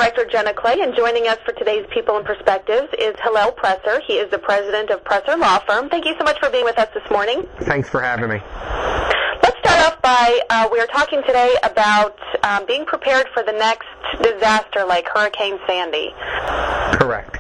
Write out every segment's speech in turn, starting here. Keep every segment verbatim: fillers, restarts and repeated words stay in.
Director Jenna Clay, and joining us for today's People and Perspectives is Hillel Presser. He is the president of Presser Law Firm. Thank you so much for being with us this morning. Thanks for having me. Let's start off by, uh, we are talking today about um, being prepared for the next disaster like Hurricane Sandy. Correct.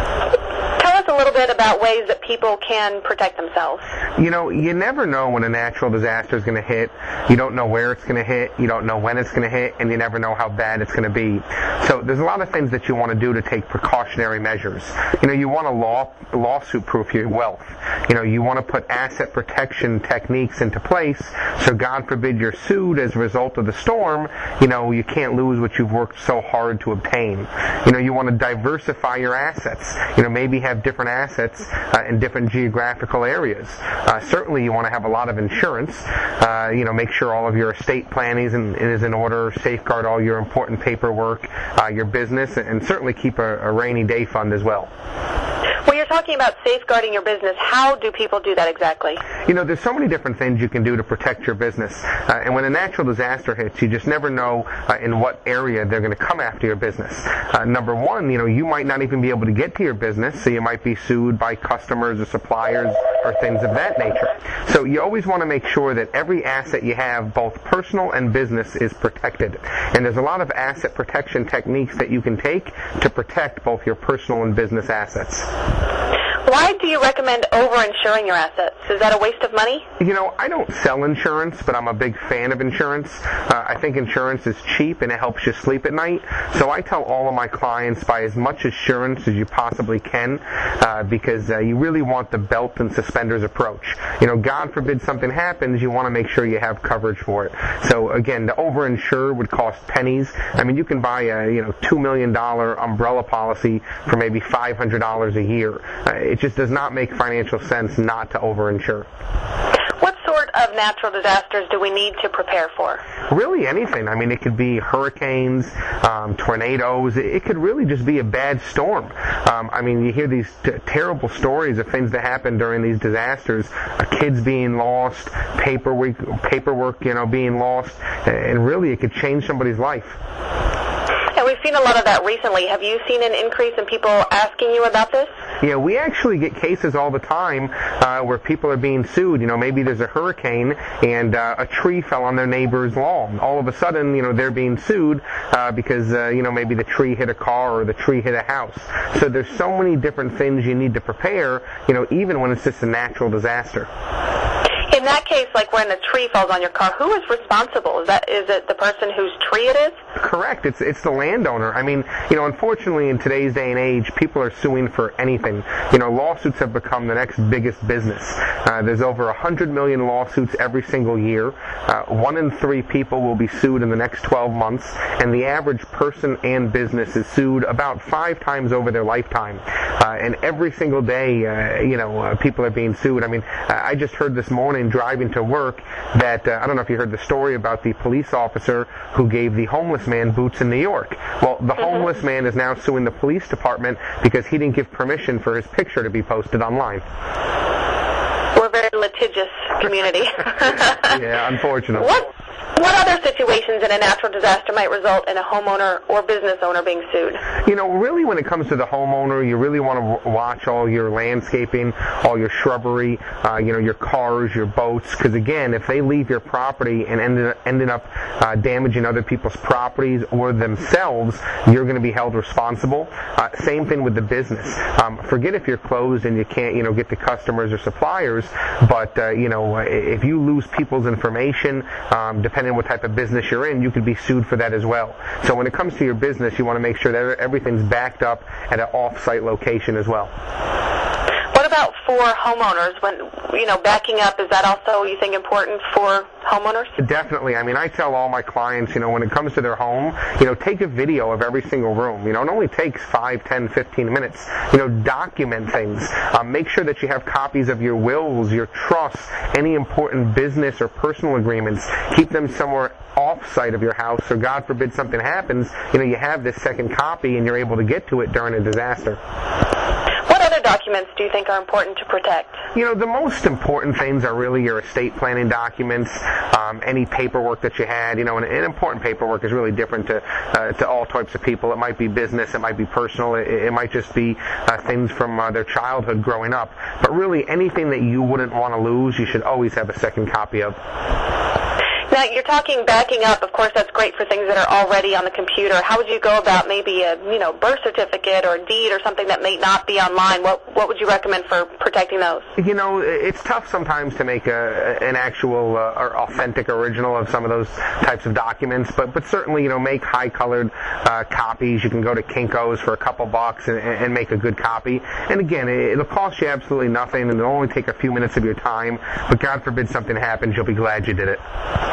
Tell us a little bit about ways that people can protect themselves. You know, you never know when a natural disaster is going to hit. You don't know where it's going to hit. You don't know when it's going to hit, and you never know how bad it's going to be. So there's a lot of things that you want to do to take precautionary measures. You know, you want to law, lawsuit-proof your wealth. You know, you want to put asset protection techniques into place so God forbid you're sued as a result of the storm, you know, you can't lose what you've worked so hard to obtain. You know, you want to diversify your assets. You know, maybe have different assets uh, in different geographical areas. Uh, certainly you want to have a lot of insurance. Uh, you know, make sure all of your estate planning is in, is in order, safeguard all your important paperwork, uh, your business, and certainly keep a, a rainy day fund as well. When you're talking about safeguarding your business, how do people do that exactly? You know, there's so many different things you can do to protect your business. Uh, and when a natural disaster hits, you just never know uh, in what area they're going to come after your business. Uh, number one, you know, you might not even be able to get to your business, so you might be sued by customers or suppliers or things of that nature. So you always want to make sure that every asset you have, both personal and business, is protected. And there's a lot of asset protection techniques that you can take to protect both your personal and business assets. Why do you recommend over-insuring your assets? Is that a waste of money? You know, I don't sell insurance, but I'm a big fan of insurance. Uh, I think insurance is cheap and it helps you sleep at night. So I tell all of my clients, buy as much insurance as you possibly can uh, because uh, you really want the belt and suspenders approach. You know, God forbid something happens, you want to make sure you have coverage for it. So again, to over-insure would cost pennies. I mean, you can buy a, you know, two million dollars umbrella policy for maybe five hundred dollars a year. Uh, It just does not make financial sense not to over-insure. What sort of natural disasters do we need to prepare for? Really anything. I mean, it could be hurricanes, um, tornadoes. It could really just be a bad storm. Um, I mean, you hear these t- terrible stories of things that happen during these disasters. Uh, kids being lost, paperwork, paperwork, you know, being lost, and really it could change somebody's life. And we've seen a lot of that recently. Have you seen an increase in people asking you about this? Yeah, we actually get cases all the time uh, where people are being sued. You know, maybe there's a hurricane and uh, a tree fell on their neighbor's lawn. All of a sudden, you know, they're being sued uh, because, uh, you know, maybe the tree hit a car or the tree hit a house. So there's so many different things you need to prepare, you know, even when it's just a natural disaster. In that case, like when a tree falls on your car, who is responsible? Is that is it the person whose tree it is? Correct. It's it's the landowner. I mean, you know, unfortunately in today's day and age, people are suing for anything. You know, lawsuits have become the next biggest business. Uh, there's over one hundred million lawsuits every single year. Uh, one in three people will be sued in the next twelve months, and the average person and business is sued about five times over their lifetime. Uh, and every single day, uh, you know, uh, people are being sued. I mean, I just heard this morning driving to work that, uh, I don't know if you heard the story about the police officer who gave the homeless man boots in New York. Well, the mm-hmm. homeless man is now suing the police department because he didn't give permission for his picture to be posted online. We're a very litigious community. Yeah, unfortunately. What, what other situations in a natural disaster might result in a homeowner or business owner being sued? You know, really when it comes to the homeowner, you really want to w- watch all your landscaping, all your shrubbery, uh, you know, your cars, your boats, because again, if they leave your property and ended, ended up uh, damaging other people's properties or themselves, you're going to be held responsible. Uh, same thing with the business. Um, forget if you're closed and you can't, you know, get to customers or suppliers, but, uh, you know, if you lose people's information, um, depending on what type of business you're in, you could be sued for that as well. So when it comes to your business, you want to make sure that everything's backed up at an off-site location as well. What about for homeowners? When, you know, backing up, is that also, you think, important for homeowners? Definitely. I mean, I tell all my clients, you know, when it comes to their home, you know, take a video of every single room. You know, it only takes five, ten, fifteen minutes. You know, document things. Um, make sure that you have copies of your wills, your trusts, any important business or personal agreements. Keep them somewhere off-site of your house, so God forbid something happens, you know, you have this second copy and you're able to get to it during a disaster. What other documents do you think are important to protect? You know, the most important things are really your estate planning documents, um, any paperwork that you had. You know, and, and important paperwork is really different to uh, to all types of people. It might be business, it might be personal, it, it might just be uh, things from uh, their childhood growing up. But really, anything that you wouldn't want to lose, you should always have a second copy of. Now, you're talking backing up. Of course, that's great for things that are already on the computer. How would you go about maybe a you know birth certificate or a deed or something that may not be online? What what would you recommend for protecting those? You know, it's tough sometimes to make a, an actual uh, or authentic original of some of those types of documents, but but certainly, you know, make high-colored uh, copies. You can go to Kinko's for a couple bucks and, and make a good copy. And again, it'll cost you absolutely nothing, and it'll only take a few minutes of your time. But God forbid something happens, you'll be glad you did it.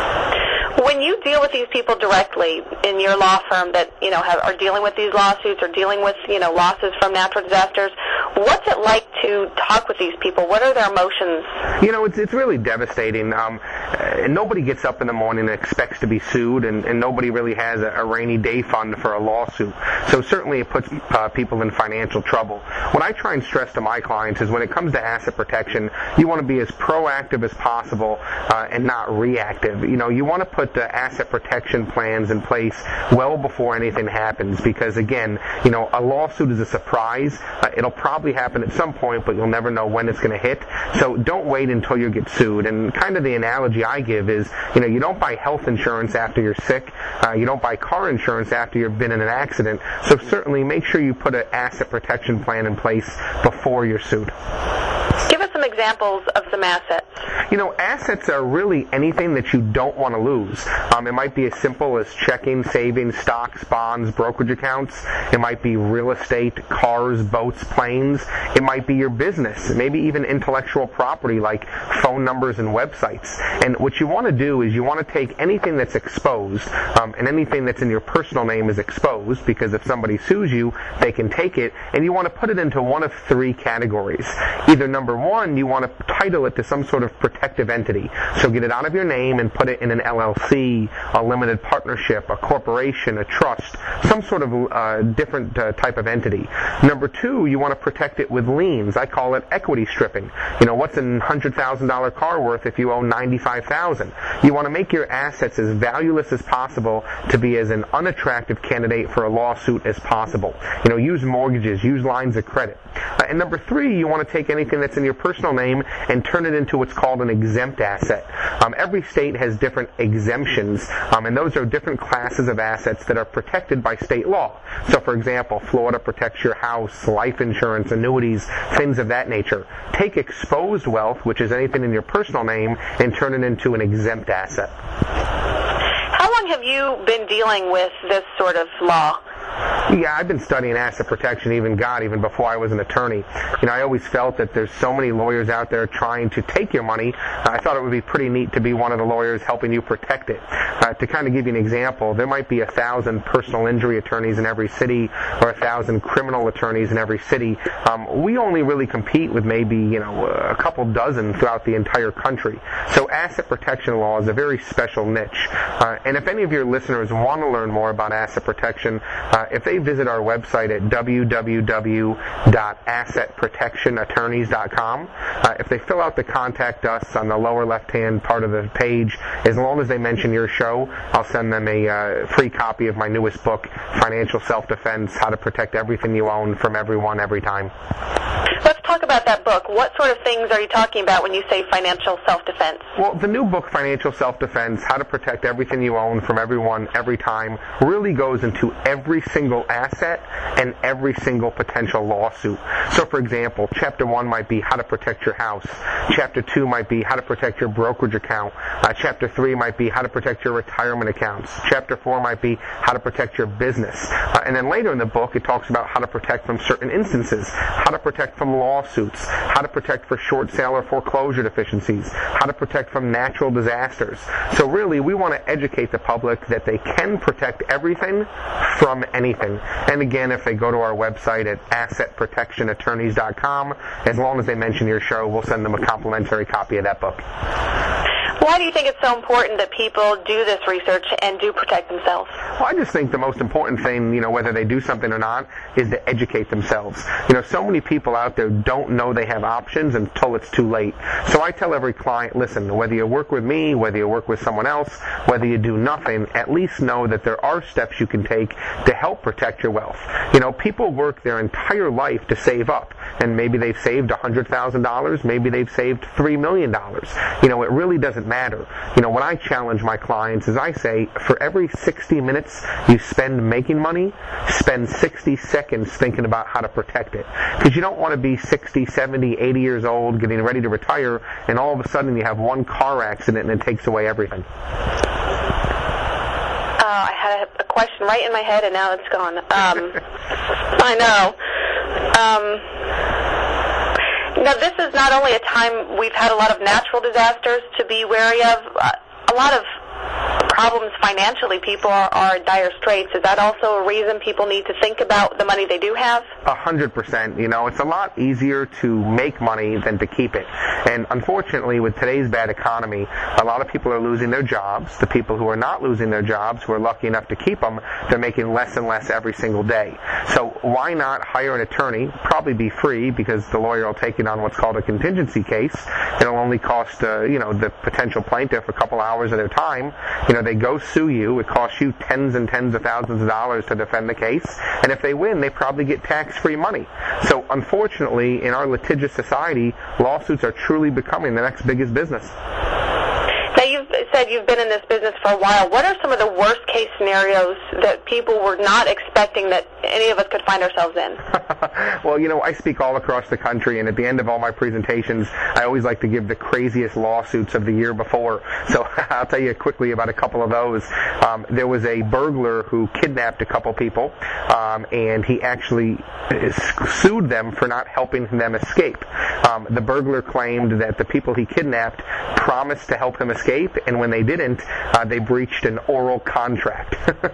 When you deal with these people directly in your law firm that you know have, are dealing with these lawsuits or dealing with you know losses from natural disasters, what's it like to talk with these people? What are their emotions? You know, it's it's really devastating. Um, and nobody gets up in the morning and expects to be sued, and, and nobody really has a, a rainy day fund for a lawsuit. So certainly it puts uh, people in financial trouble. What I try and stress to my clients is when it comes to asset protection, you want to be as proactive as possible uh, and not reactive. You know, you want to put the asset protection plans in place well before anything happens, because again, you know, a lawsuit is a surprise. Uh, it'll probably happen at some point, but you'll never know when it's going to hit. So don't wait until you get sued. And kind of the analogy I give is, you know, you don't buy health insurance after you're sick. Uh, you don't buy car insurance after you've been in an accident. So certainly make sure you put an asset protection plan in place before you're sued. Give us some examples of some assets. You know, assets are really anything that you don't want to lose. Um, it might be as simple as checking, savings, stocks, bonds, brokerage accounts. It might be real estate, cars, boats, planes. It might be your business, maybe even intellectual property like phone numbers and websites. And what you want to do is you want to take anything that's exposed, um, and anything that's in your personal name is exposed, because if somebody sues you, they can take it, and you want to put it into one of three categories. Either number one, you want to title it to some sort of protective entity. So get it out of your name and put it in an L L C, a limited partnership, a corporation, a trust, some sort of uh, different uh, type of entity. Number two, you want to protect it with liens. I call it equity stripping. You know, what's a one hundred thousand dollars car worth if you own ninety-five thousand dollars? You want to make your assets as valueless as possible to be as an unattractive candidate for a lawsuit as possible. You know, use mortgages, use lines of credit. Uh, and number three, you want to take anything that's in your personal name and turn it into what's called an exempt asset. Um, every state has different exemptions, um, and those are different classes of assets that are protected by state law. So, for example, Florida protects your house, life insurance, annuities, things of that nature. Take exposed wealth, which is anything in your personal name, and turn it into an exempt asset. How long have you been dealing with this sort of law? Yeah, I've been studying asset protection, even God, even before I was an attorney. You know, I always felt that there's so many lawyers out there trying to take your money. I thought it would be pretty neat to be one of the lawyers helping you protect it. Uh, to kind of give you an example, there might be a thousand personal injury attorneys in every city, or a thousand criminal attorneys in every city. Um, we only really compete with maybe, you know, a couple dozen throughout the entire country. So asset protection law is a very special niche. Uh, and if any of your listeners want to learn more about asset protection, uh, if they visit our website at w w w dot asset protection attorneys dot com, uh, if they fill out the Contact Us on the lower left-hand part of the page, as long as they mention your show, I'll send them a uh, free copy of my newest book, Financial Self-Defense, How to Protect Everything You Own from Everyone Every Time. Let's talk about that book. What sort of things are you talking about when you say financial self-defense? Well, the new book, Financial Self-Defense, How to Protect Everything You Own from Everyone Every Time, really goes into every single asset and every single potential lawsuit. So, for example, Chapter one might be how to protect your house. Chapter two might be how to protect your brokerage account. Uh, chapter three might be how to protect your retirement accounts. Chapter four might be how to protect your business. Uh, and then later in the book, it talks about how to protect from certain instances, how to protect from lawsuits, how to protect for short sale or foreclosure deficiencies, how to protect from natural disasters. So really, we want to educate the public that they can protect everything from anything. And again, if they go to our website at asset protection attorneys dot com, as long as they mention your show, we'll send them a complimentary copy of that book. Why do you think it's so important that people do this research and do protect themselves? Well, I just think the most important thing, you know, whether they do something or not, is to educate themselves. You know, so many people out there don't know they have options until it's too late. So I tell every client, listen, whether you work with me, whether you work with someone else, whether you do nothing, at least know that there are steps you can take to help protect your wealth. You know, people work their entire life to save up, and maybe they've saved one hundred thousand dollars, maybe they've saved three million dollars. You know, it really doesn't matter. You know, when I challenge my clients is I say, for every sixty minutes you spend making money, spend sixty seconds thinking about how to protect it. Because you don't want to be sixty, seventy, eighty years old, getting ready to retire, and all of a sudden you have one car accident and it takes away everything. Uh, I had a, a question right in my head, and now it's gone. Um, I know. Um, now, this is not only a time we've had a lot of natural disasters to be wary of, uh, a lot of problems financially. People are, are in dire straits. Is that also a reason people need to think about the money they do have? A hundred percent. You know, it's a lot easier to make money than to keep it. And unfortunately, with today's bad economy, a lot of people are losing their jobs. The people who are not losing their jobs, who are lucky enough to keep them, they're making less and less every single day. So why not hire an attorney, probably be free, because the lawyer will take it on what's called a contingency case. It'll only cost, uh, you know, the potential plaintiff a couple hours of their time. You know, they go sue you. It costs you tens and tens of thousands of dollars to defend the case. And if they win, they probably get tax-free money. So unfortunately, in our litigious society, lawsuits are truly becoming the next biggest business. Now, you've said you've been in this business for a while. What are some of the worst-case scenarios that people were not expecting that any of us could find ourselves in? Well, you know, I speak all across the country, and at the end of all my presentations, I always like to give the craziest lawsuits of the year before. So I'll tell you quickly about a couple of those. Um, there was a burglar who kidnapped a couple people, um, and he actually sued them for not helping them escape. Um, the burglar claimed that the people he kidnapped promised to help him escape, and when they didn't, uh, they breached an oral contract. um,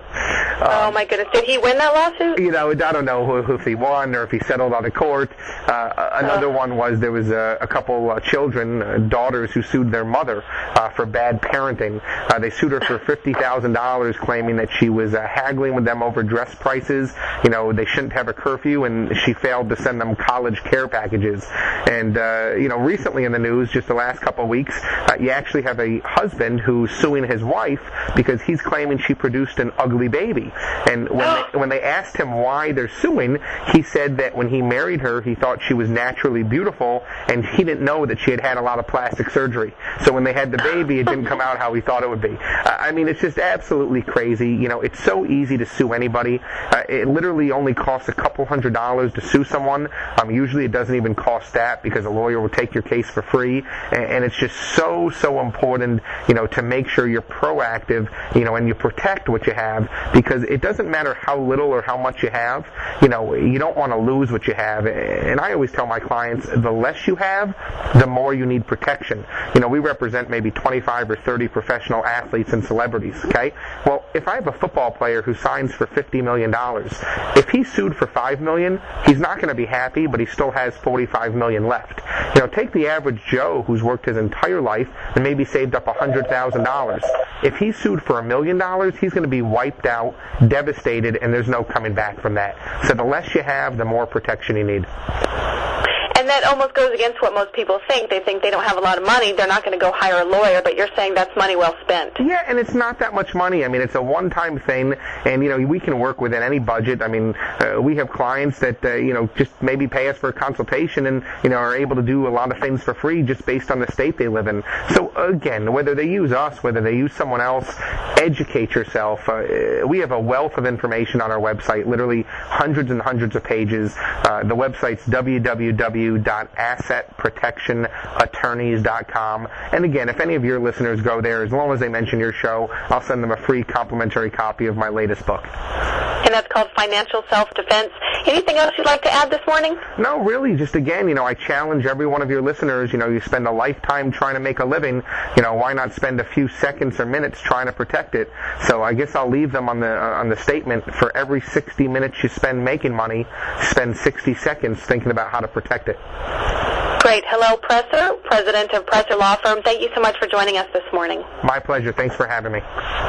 oh my goodness! Did he win that lawsuit? You know, I don't know who, if he won or if he settled out of court. Uh, another uh. one was there was a, a couple uh, children, uh, daughters, who sued their mother uh, for bad parenting. Uh, they sued her for fifty thousand dollars, claiming that she was uh, haggling with them over dress prices. You know, they shouldn't have a curfew, and she failed to send them college care packages. And uh, you know, recently in the news, just the last couple of weeks, uh, you actually have a husband who's suing his wife because he's claiming she produced an ugly baby. And when they, when they asked him why they're suing, he said that when he married her, he thought she was naturally beautiful, and he didn't know that she had had a lot of plastic surgery. So when they had the baby, it didn't come out how he thought it would be. Uh, I mean, it's just absolutely crazy. You know, it's so easy to sue anybody. Uh, it literally only costs a couple hundred dollars to sue someone. Um, usually it doesn't even cost that, because a lawyer will take your case for free. And, and it's just so, so important, you know, to make sure you're proactive, you know, and you protect what you have, because it doesn't matter how little or how much you have. You know, you don't want to lose what you have. And I always tell my clients, the less you have, the more you need protection. You know, we represent maybe twenty-five or thirty professional athletes and celebrities, okay? Well, if I have a football player who signs for fifty million dollars, if he's sued for five million dollars, he's not going to be happy, but he still has forty-five million dollars left. You know, take the average Joe who's worked his entire life and maybe saved up one hundred thousand dollars. If he's sued for a million dollars, he's going to be wiped out, devastated, and there's no coming back from that. So the less you have, the more protection you need. And that almost goes against what most people think. They think they don't have a lot of money, they're not going to go hire a lawyer, but you're saying that's money well spent. Yeah, and it's not that much money. I mean, it's a one-time thing, and, you know, we can work within any budget. I mean, uh, we have clients that, uh, you know, just maybe pay us for a consultation and, you know, are able to do a lot of things for free just based on the state they live in. So, again, whether they use us, whether they use someone else, educate yourself. Uh, we have a wealth of information on our website, literally hundreds and hundreds of pages. Uh, the website's w w w dot asset protection attorneys dot com. And again, if any of your listeners go there, as long as they mention your show, I'll send them a free complimentary copy of my latest book. And that's called Financial Self-Defense. Anything else you'd like to add this morning? No, really. Just again, you know, I challenge every one of your listeners. You know, you spend a lifetime trying to make a living. You know, why not spend a few seconds or minutes trying to protect it? So I guess I'll leave them on the uh, on the statement: for every sixty minutes you spend making money, spend sixty seconds thinking about how to protect it. Great. Hello, Presser, president of Presser Law Firm. Thank you so much for joining us this morning. My pleasure. Thanks for having me.